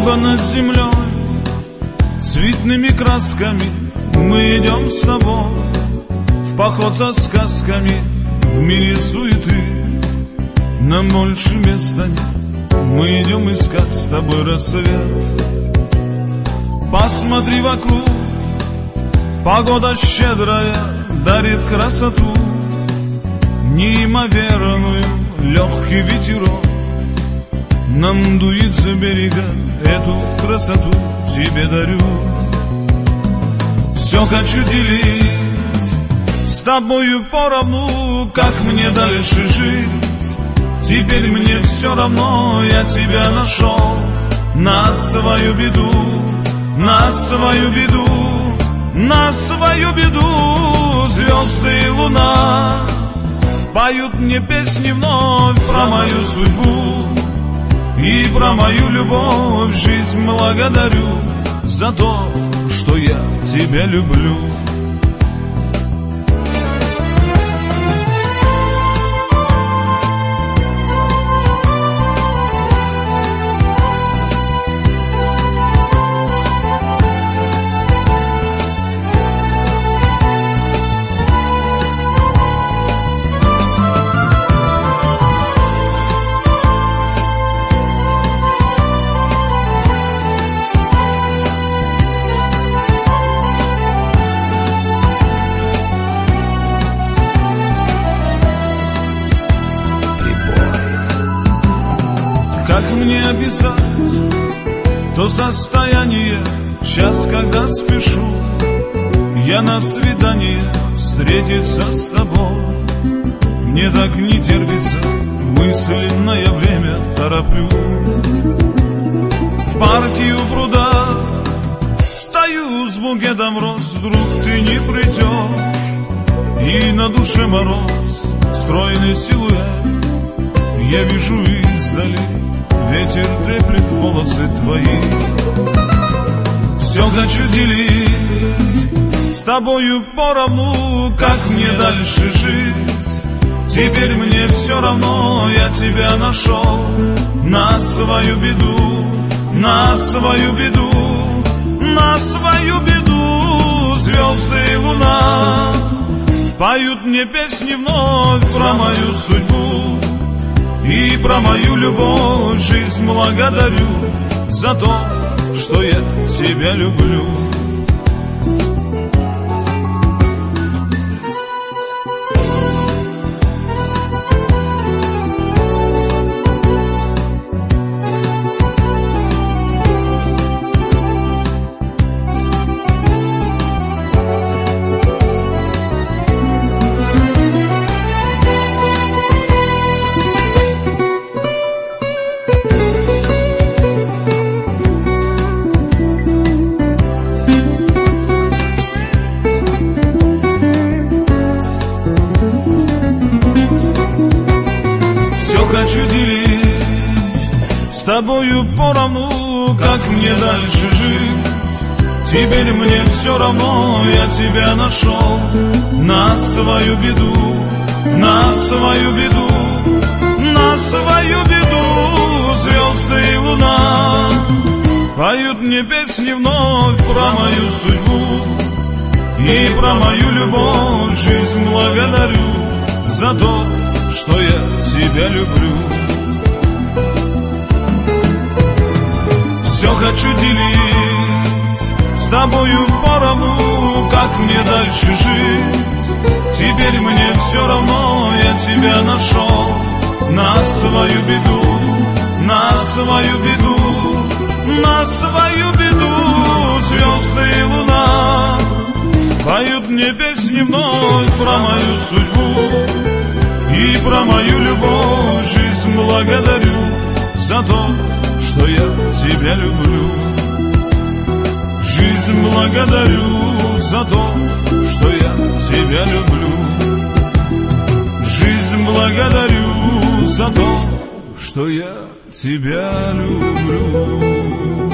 Небо над землей цветными красками, мы идем с тобой в поход за сказками. В мире суеты нам больше места нет, мы идем искать с тобой рассвет. Посмотри вокруг, погода щедрая дарит красоту неимоверную, легкий ветерок нам дует за берега, эту красоту тебе дарю. Все хочу делить с тобою поровну, как мне дальше жить. Теперь мне все равно, я тебя нашел на свою беду, на свою беду, на свою беду. Звезды и луна поют мне песни вновь про мою судьбу и про мою любовь. Жизнь благодарю за то, что я тебя люблю. Как мне описать то состояние, час, когда спешу я на свидание встретиться с тобой? Мне так не терпится, мысленное время тороплю. В парке у пруда стою с букетом роз, вдруг ты не придешь, и на душе мороз, стройный силуэт я вижу издали. Ветер треплет волосы твои. Все хочу делить с тобою поровну, как мне дальше жить. Теперь мне все равно, я тебя нашел на свою беду, на свою беду, на свою беду. Звезды и луна поют мне песни вновь про мою судьбу и про мою любовь. Жизнь благодарю за то, что я тебя люблю. Хочу делить с тобою поровну, как мне дальше жить. Теперь мне все равно, я тебя нашел на свою беду, на свою беду, на свою беду. Звезды и луна поют мне песни вновь про мою судьбу и про мою любовь. Жизнь благодарю за то, что я тебя люблю. Все хочу делить с тобою поровну, как мне дальше жить. Теперь мне все равно, я тебя нашел на свою беду, на свою беду, на свою беду. Звезды и луна поют мне песни вновь про мою судьбу и про мою любовь. Жизнь благодарю за то, что я тебя люблю. Жизнь благодарю за то, что я тебя люблю. Жизнь благодарю за то, что я тебя люблю.